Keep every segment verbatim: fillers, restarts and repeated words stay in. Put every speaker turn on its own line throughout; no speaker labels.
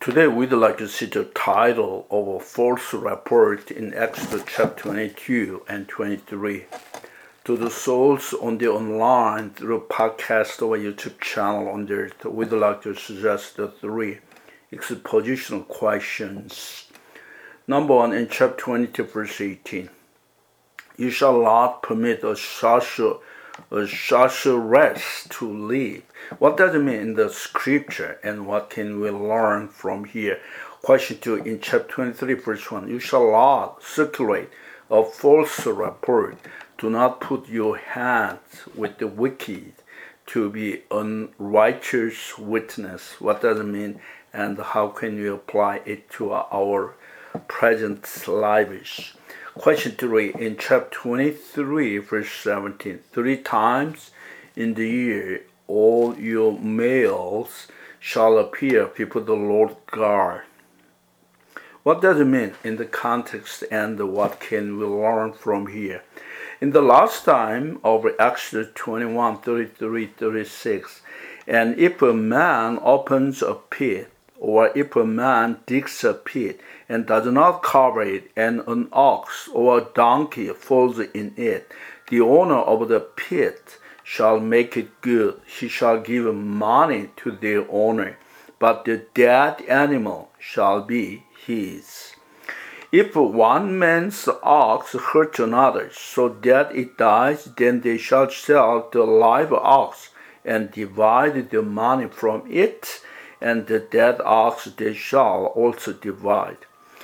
Today we'd like to see the title of a false report in Exodus chapter twenty-two and twenty-three. To the souls on the online through podcast or YouTube channel on there, we'd like to suggest the three expositional questions. Number one, in chapter twenty-two, verse eighteen. You shall not permit a sorcerer, a sorceress to live. What does it mean in the scripture, and what can we learn from here? Question two, in chapter twenty-three, verse one. You shall not circulate a false report. Do not put your hands with the wicked to be unrighteous witness. What does it mean, and how can we apply it to our present lives? Question three, in chapter twenty-three, verse seventeen. Three times in the year all your males shall appear before the Lord God. What does it mean in the context, and what can we learn from here? In the last time of Exodus twenty-one, thirty-three, thirty-six, and if a man opens a pit, or if a man digs a pit and does not cover it, and an ox or a donkey falls in it, the owner of the pit shall make it good. He shall give money to the owner, but the dead animal shall be his. If one man's ox hurts another, so that it dies, then they shall sell the live ox and divide the money from it, and the dead ox they shall also divide.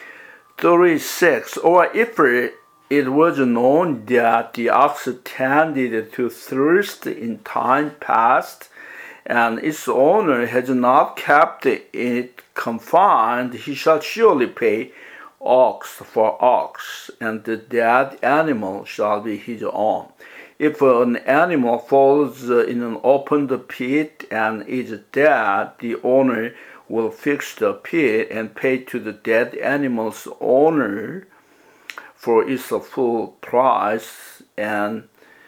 thirty-six. Or if it was known that the ox tended to thirst in time past, and its owner has not kept it confined, he shall surely pay ox for ox, and the dead animal shall be his own. If an animal falls in an opened pit and is dead, the owner will fix the pit and pay to the dead animal's owner for its full price and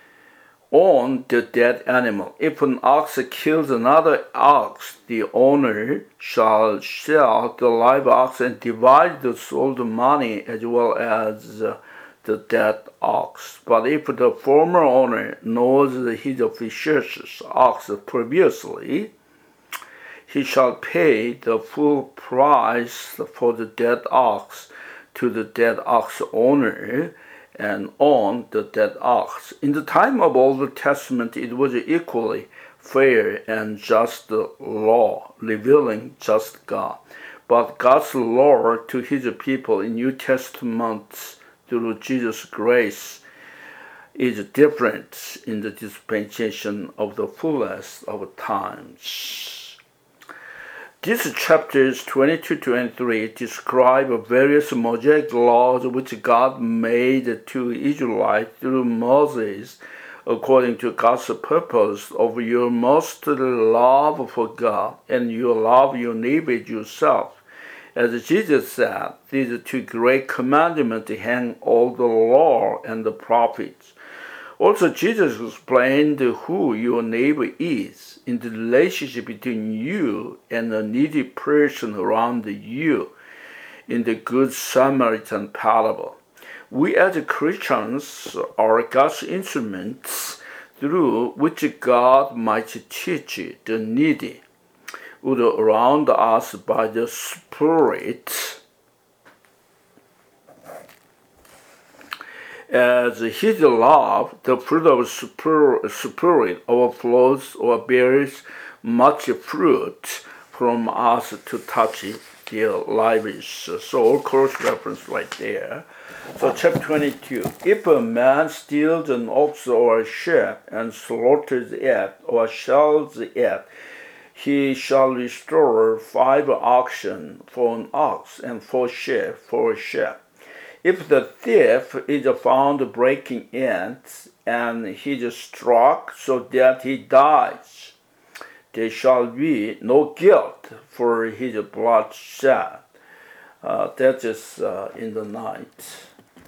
own the dead animal. If an ox kills another ox, the owner shall sell the live ox and divide the sold money as well as uh, the dead ox. But if the former owner knows his officious ox previously, he shall pay the full price for the dead ox to the dead ox owner and own the dead ox. In the time of Old Testament, it was equally fair and just law, revealing just God. But God's law to his people in New Testament through Jesus' grace is different in the dispensation of the fullest of times. These chapters twenty-two to twenty-three describe various Mosaic laws which God made to Israelites through Moses according to God's purpose of your most love for God and your love your neighbor yourself. As Jesus said, these two great commandments hang all the law and the prophets. Also, Jesus explained who your neighbor is in the relationship between you and a needy person around you in the Good Samaritan parable. We as Christians are God's instruments through which God might teach the needy around us by the Spirit. As his love, the fruit of Spirit overflows or bears much fruit from us to touch their lives. So, all cross reference right there. So, chapter twenty-two. If a man steals an ox or a sheep and slaughters it or sells it, he shall restore five oxen for an ox and four sheep for a sheep. If the thief is found breaking in and he is struck so that he dies, there shall be no guilt for his blood shed. Uh, that is uh, in the night.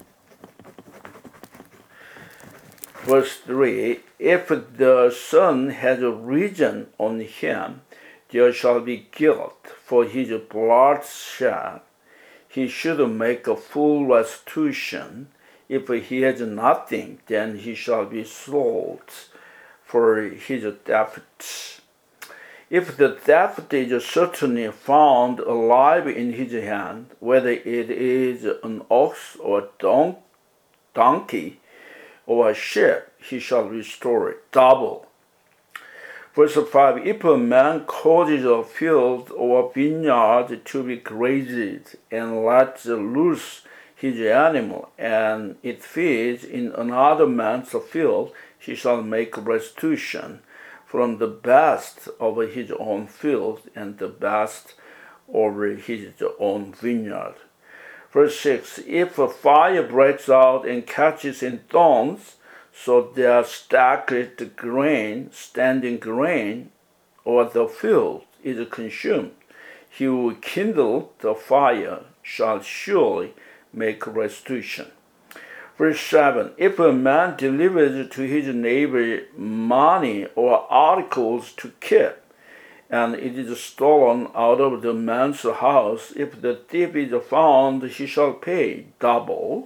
Verse three, if the sun has risen on him, there shall be guilt for his bloodshed, he should make a full restitution. If he has nothing, then he shall be sold for his theft. If the theft is certainly found alive in his hand, whether it is an ox or a don- donkey or a sheep, he shall restore it double. Verse five, if a man causes a field or a vineyard to be grazed and lets loose his animal, and it feeds in another man's field, he shall make restitution from the best of his own field and the best of his own vineyard. Verse six, if a fire breaks out and catches in thorns, so that stacked grain, standing grain, or the field is consumed, he who kindled the fire shall surely make restitution. Verse seven, if a man delivers to his neighbor money or articles to keep, and it is stolen out of the man's house, if the thief is found, he shall pay double.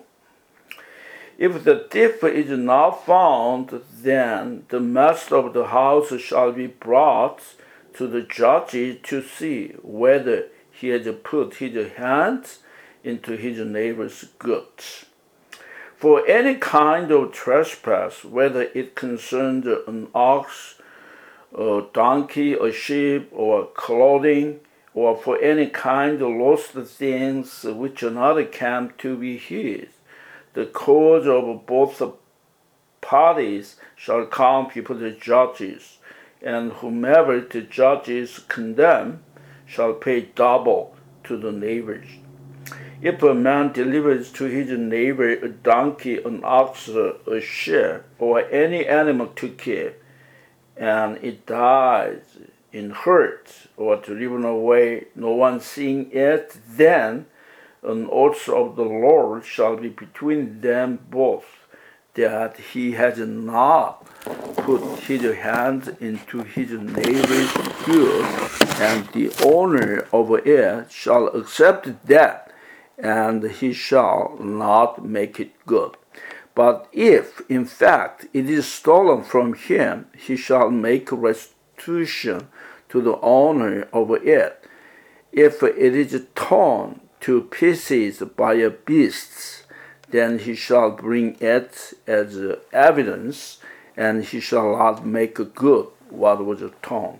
If the thief is not found, then the master of the house shall be brought to the judges to see whether he has put his hands into his neighbor's goods. For any kind of trespass, whether it concerned an ox, a donkey, a sheep, or clothing, or for any kind of lost things which another came to be his, the cause of both parties shall come before the judges, and whomever the judges condemn shall pay double to the neighbors. If a man delivers to his neighbor a donkey, an ox, a sheep, or any animal to keep, and it dies in hurt or driven away, no one seeing it, then an oath of the Lord shall be between them both, that he has not put his hand into his neighbor's goods, and the owner of it shall accept that, and he shall not make it good. But if, in fact, it is stolen from him, he shall make restitution to the owner of it. If it is torn to pieces by a beast, then he shall bring it as evidence, and he shall not make good what was torn.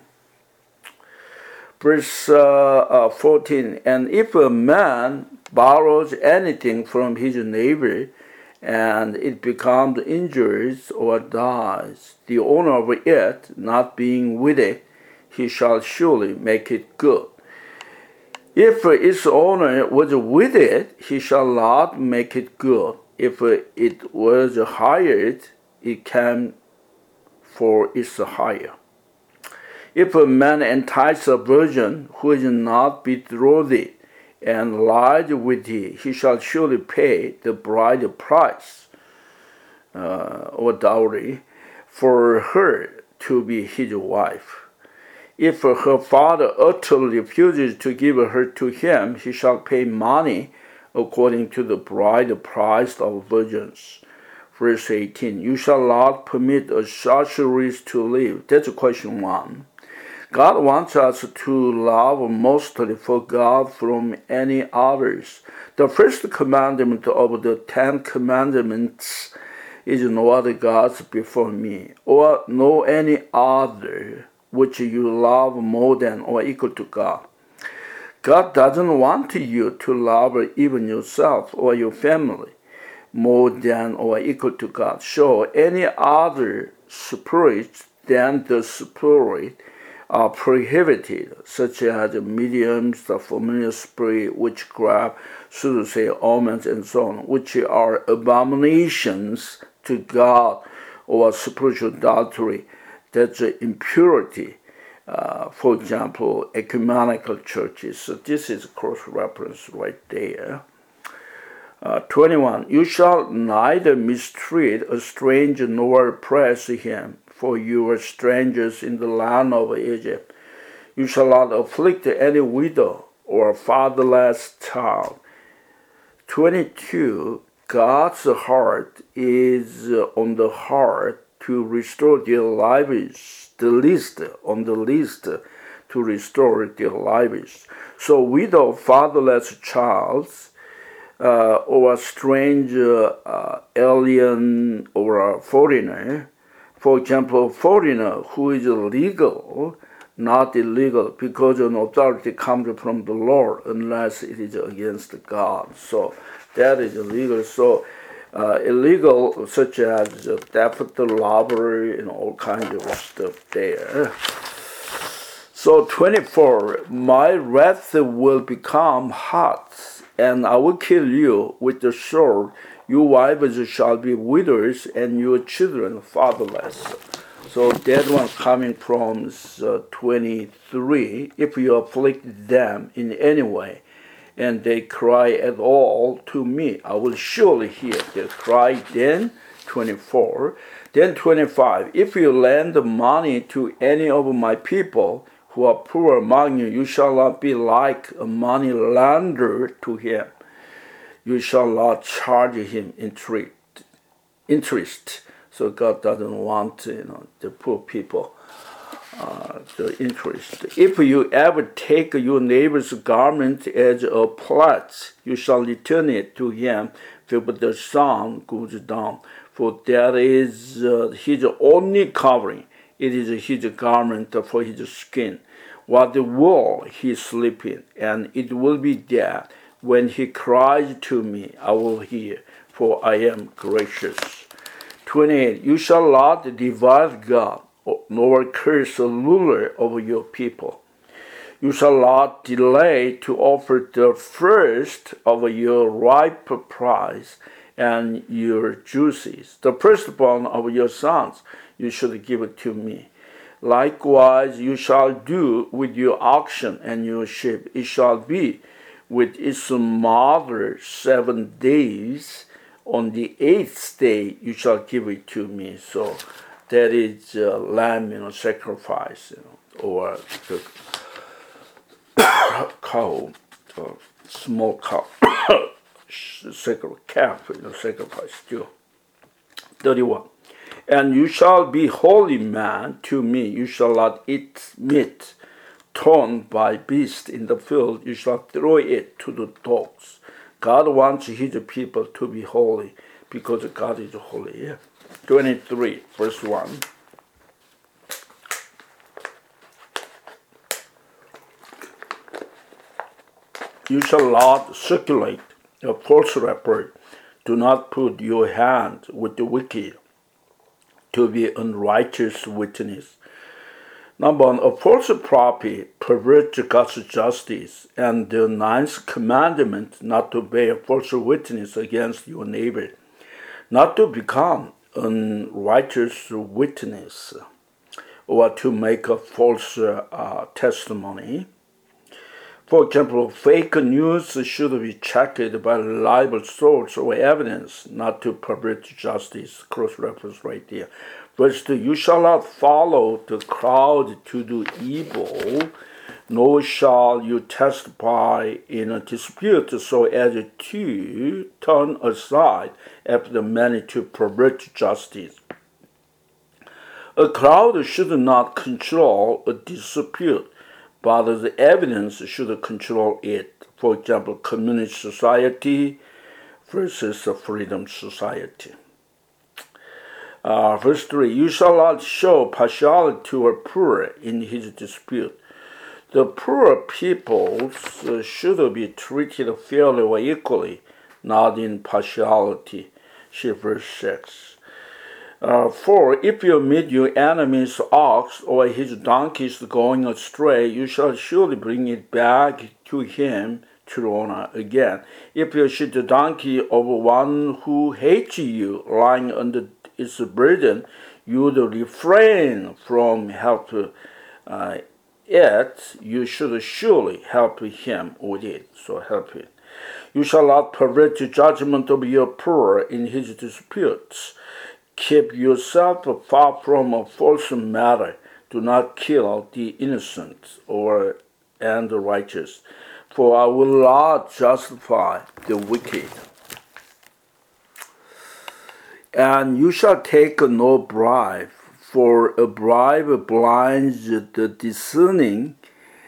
Verse uh, uh, fourteen, and if a man borrows anything from his neighbor, and it becomes injured or dies, the owner of it not being with it, he shall surely make it good. If its owner was with it, he shall not make it good. If it was hired, it came for its hire. If a man entices a virgin who is not betrothed and lies with her, he shall surely pay the bride price uh, or dowry for her to be his wife. If her father utterly refuses to give her to him, he shall pay money according to the bride price of virgins. Verse eighteen, you shall not permit a sorceress to live. That's question one. God wants us to love mostly for God from any others. The first commandment of the Ten Commandments is no other gods before me, or no any other which you love more than or equal to God. God doesn't want you to love even yourself or your family more than or equal to God. So any other spirits than the spirit are prohibited, such as mediums, the familiar spirit, witchcraft, soothsay, omens, and so on, which are abominations to God, or spiritual adultery. That's impurity. Uh, for example, ecumenical churches. So this is cross-reference right there. Uh, twenty-one, you shall neither mistreat a stranger nor oppress him, for you are strangers in the land of Egypt. You shall not afflict any widow or fatherless child. twenty-two. God's heart is on the heart to restore their lives, the least on the list to restore their lives. So widow, fatherless child, uh, or a stranger, uh, alien, or a foreigner. For example, a foreigner who is legal, not illegal, because an authority comes from the Lord unless it is against God. So that is illegal. So uh, illegal, such as theft, robbery, and all kinds of stuff there. So twenty-four, my wrath will become hot, and I will kill you with the sword. Your wives shall be widows, and your children fatherless. So that one coming from uh, twenty-three. If you afflict them in any way, and they cry at all to me, I will surely hear their cry. Then twenty-four. Then twenty-five. If you lend money to any of my people who are poor among you, you shall not be like a money lender to him. You shall not charge him interest. So God doesn't want, you know, the poor people uh, the interest. If you ever take your neighbor's garment as a pledge, you shall return it to him before the sun goes down. For that is uh, his only covering. It is his garment for his skin. What the wool he sleep in, and it will be that when he cries to me, I will hear, for I am gracious. twenty-eight. You shall not divide God, nor curse the ruler over your people. You shall not delay to offer the first of your ripe prize and your juices. The firstborn of your sons you should give it to me. Likewise you shall do with your oxen and your sheep. It shall be with its mother seven days. On the eighth day you shall give it to me. So that is uh, lamb, you know, sacrifice, you know, or the cow, uh, small cow, sacred calf, you know, sacrifice too. thirty-one. And you shall be holy man to me. You shall not eat meat torn by beasts in the field. You shall throw it to the dogs. God wants his people to be holy because God is holy. Yeah. twenty-three, verse one. You shall not circulate a false report. Do not put your hand with the wicked to be unrighteous witness. Number one, a false prophet perverts God's justice, and the ninth commandment, not to bear false witness against your neighbor, not to become unrighteous witness, or to make a false uh, testimony. For example, fake news should be checked by reliable source or evidence, not to pervert justice. Cross reference right there. Verse two, you shall not follow the crowd to do evil, nor shall you testify in a dispute so as to turn aside after many to pervert justice. A crowd should not control a dispute, but the evidence should control it. For example, communist society versus a freedom society. Uh, verse three, you shall not show partiality to a poor in his dispute. The poor peoples uh, should be treated fairly or equally, not in partiality. See verse six. Uh, four, if you meet your enemy's ox or his donkey is going astray, you shall surely bring it back to him to honor again. If you see the donkey of one who hates you lying under its burden, you would refrain from helping uh, it. You should surely help him with it. So help it. You shall not pervert the judgment of your poor in his disputes. Keep yourself far from a false matter. do not kill the innocent or and the righteous, for I will not justify the wicked. And you shall take no bribe, for a bribe blinds the discerning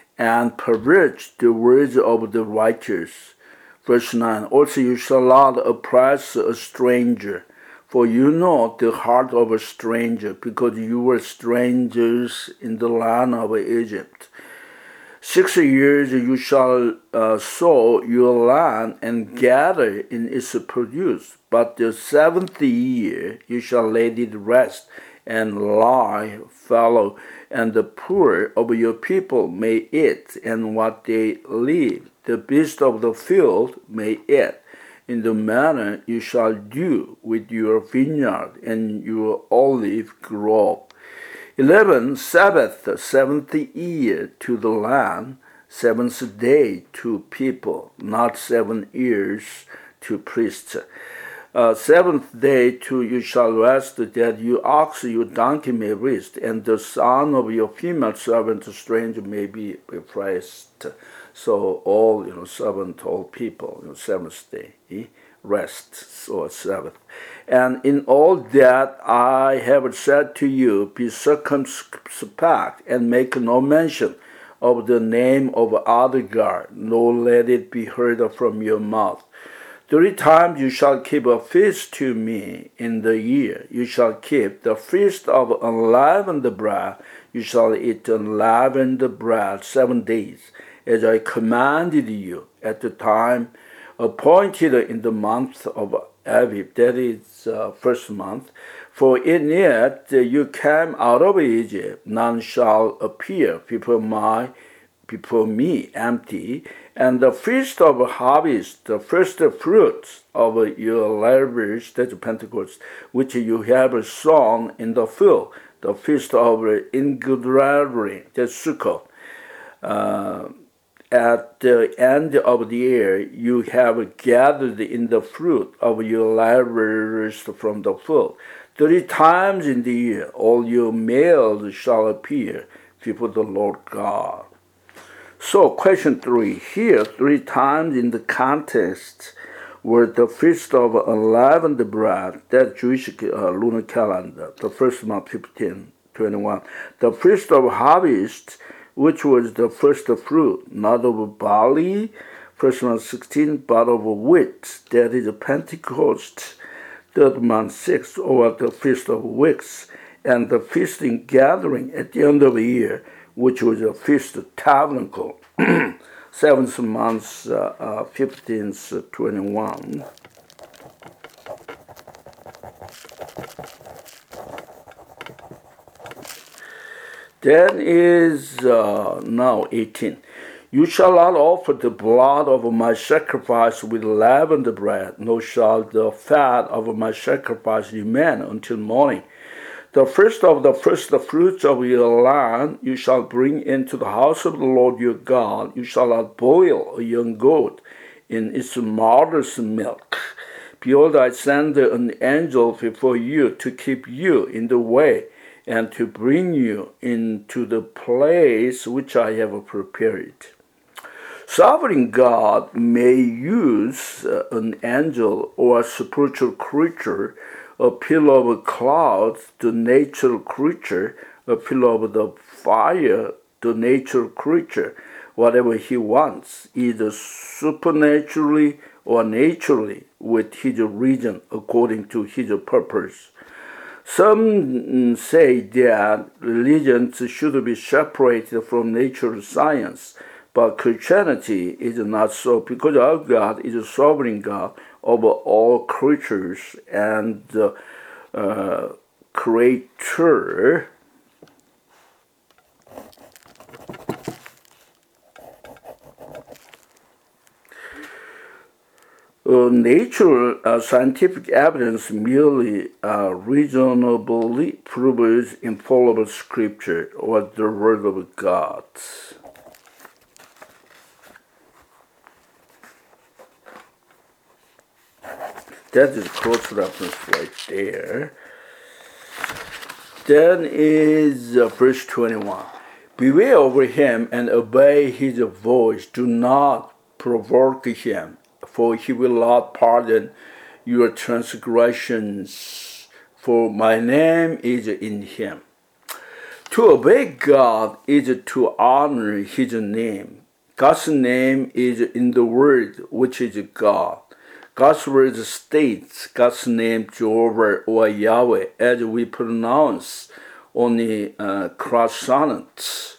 and perverts the words of the righteous. Verse nine, also you shall not oppress a stranger, for you know the heart of a stranger, because you were strangers in the land of Egypt. Six years you shall uh, sow your land and gather in its produce, but the seventh year you shall let it rest and lie fallow, and the poor of your people may eat, and what they leave, the beast of the field may eat. In the manner you shall do with your vineyard and your olive grove. Eleven, Sabbath, seventh year to the land, seventh day to people, not seven years to priests. Uh, seventh day to you shall rest, that your ox, your donkey may rest, and the son of your female servant, stranger, may be refreshed. So all, you know, servant, all people, you know, seventh day, eh? Rest, so Sabbath. And in all that I have said to you, be circumspect, and make no mention of the name of other God, nor let it be heard from your mouth. Three times you shall keep a feast to me in the year. You shall keep the feast of unleavened bread. You shall eat unleavened bread seven days, as I commanded you at the time appointed in the month of Abib, that is uh, first month. For in it you came out of Egypt. None shall appear before my before me empty. And the feast of harvest, the first fruits of your labors, that's Pentecost, which you have sown in the field, the feast of ingathering, that's Sukkot. Uh, At the end of the year, you have gathered in the fruit of your labors from the field. Three times in the year, all your males shall appear before the Lord God. So, question three. Here, three times in the context were the feast of unleavened bread, that Jewish uh, lunar calendar, the first month, fifteen twenty-one. The feast of harvest, which was the first fruit, not of barley, first month sixteen, but of wheat, that is Pentecost, third month six, or the feast of weeks, and the feasting gathering at the end of the year, which was a feast of tabernacle, seventh month, uh, uh, fifteenth, twenty-one. Then is uh, now eighteen. You shall not offer the blood of my sacrifice with leavened bread, nor shall the fat of my sacrifice remain until morning. The first of the first fruits of your land you shall bring into the house of the Lord your God. You shall not boil a young goat in its mother's milk. Behold, I send an angel before you to keep you in the way, and to bring you into the place which I have prepared. Sovereign God may use uh, an angel or a spiritual creature, a pillar of cloud, the natural creature, a pillar of the fire, the natural creature, whatever he wants, either supernaturally or naturally, with his reason according to his purpose. Some say that religions should be separated from natural science, but Christianity is not so, because our God is a sovereign God over all creatures and uh, uh, creator. Uh, natural uh, scientific evidence merely uh, reasonably proves infallible scripture or the word of God. That is cross reference right there. Then is uh, verse twenty-one. Beware over him and obey his voice. Do not provoke him, for he will not pardon your transgressions, for my name is in him. To obey God is to honor his name. God's name is in the word, which is God. God's word states God's name Jehovah or Yahweh, as we pronounce only uh, consonants.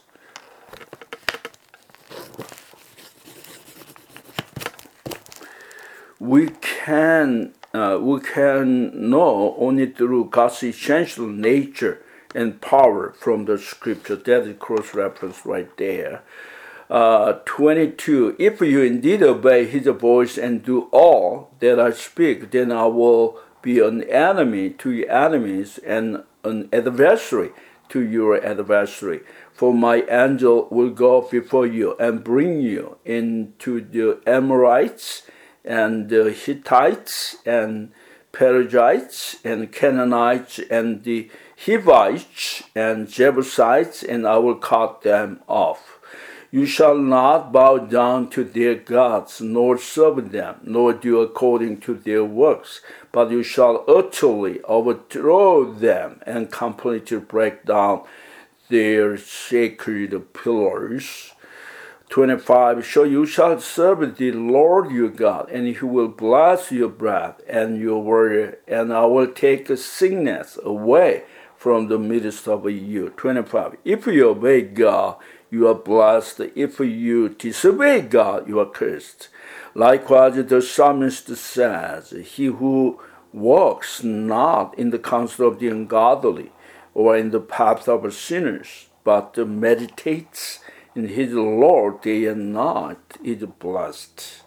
We can uh, we can know only through God's essential nature and power from the scripture. That is cross reference right there. Uh, twenty-two. If you indeed obey his voice and do all that I speak, then I will be an enemy to your enemies and an adversary to your adversary. For my angel will go before you and bring you into the Amorites and the Hittites and Perizzites and Canaanites and the Hivites and Jebusites, and I will cut them off. You shall not bow down to their gods, nor serve them, nor do according to their works, but you shall utterly overthrow them and completely break down their sacred pillars. twenty-five. So you shall serve the Lord your God, and he will bless your bread and your water, and I will take sickness away from the midst of you. twenty-five. If you obey God, you are blessed. If you disobey God, you are cursed. Likewise, the psalmist says, he who walks not in the counsel of the ungodly, or in the path of sinners, but meditates in his Lord day and night, is blessed.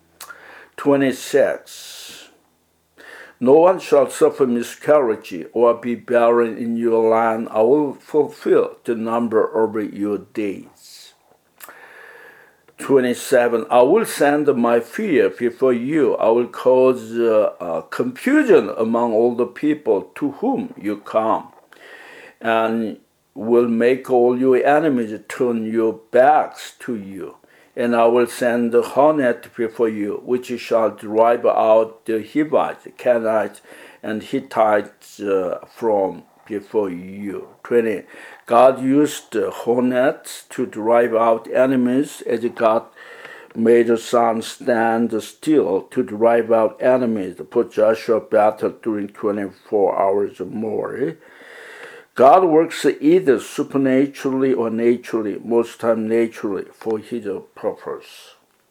twenty-six. No one shall suffer miscarriage or be barren in your land. I will fulfill the number of your days. twenty-seven. I will send my fear before you. I will cause uh, uh, confusion among all the people to whom you come, and will make all your enemies turn your backs to you. And I will send the hornet before you, which shall drive out the Hivites, Canaanites, and Hittites uh, from before you. twenty. God used the hornets to drive out enemies, as God made the sun stand still to drive out enemies, to put Joshua battle during twenty-four hours or more. God works either supernaturally or naturally, most time naturally, for his purpose.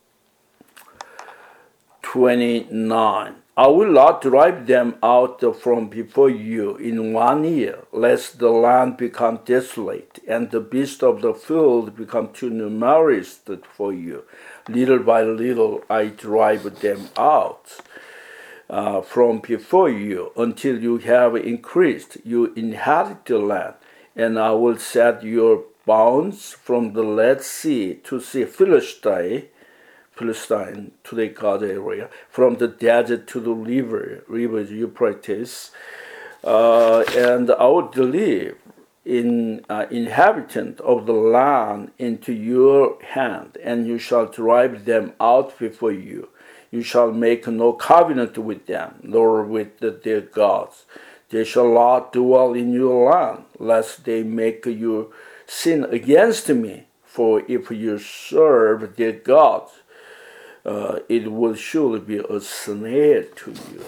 twenty-nine. I will not drive them out from before you in one year, lest the land become desolate, and the beasts of the field become too numerous for you. Little by little I drive them out Uh, from before you, until you have increased, you inherit the land, and I will set your bounds from the Red Sea to see Philistine, Philistine to the God area, from the desert to the river, river Euphrates, uh, and I will deliver in uh, inhabitant of the land into your hand, and you shall drive them out before you. You shall make no covenant with them, nor with their gods. They shall not dwell in your land, lest they make you sin against me. For if you serve their gods, uh, it will surely be a snare to you.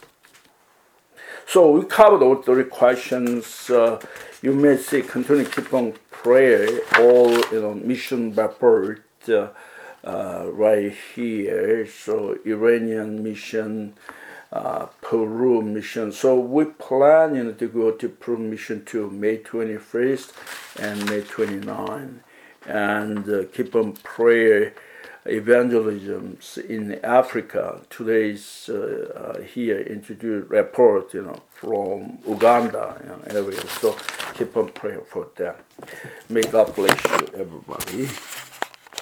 So we covered all three questions. Uh, you may see, continue to keep on prayer, all you know, mission report. Uh, Uh, right here. So Iranian mission, uh, Peru mission. So we plan you know, to go to Peru mission to May twenty-first and May twenty-ninth, and uh, keep on prayer evangelisms in Africa. Today's uh, uh, here introduced report you know from Uganda you know, area. So keep on praying for them. May God bless you, everybody.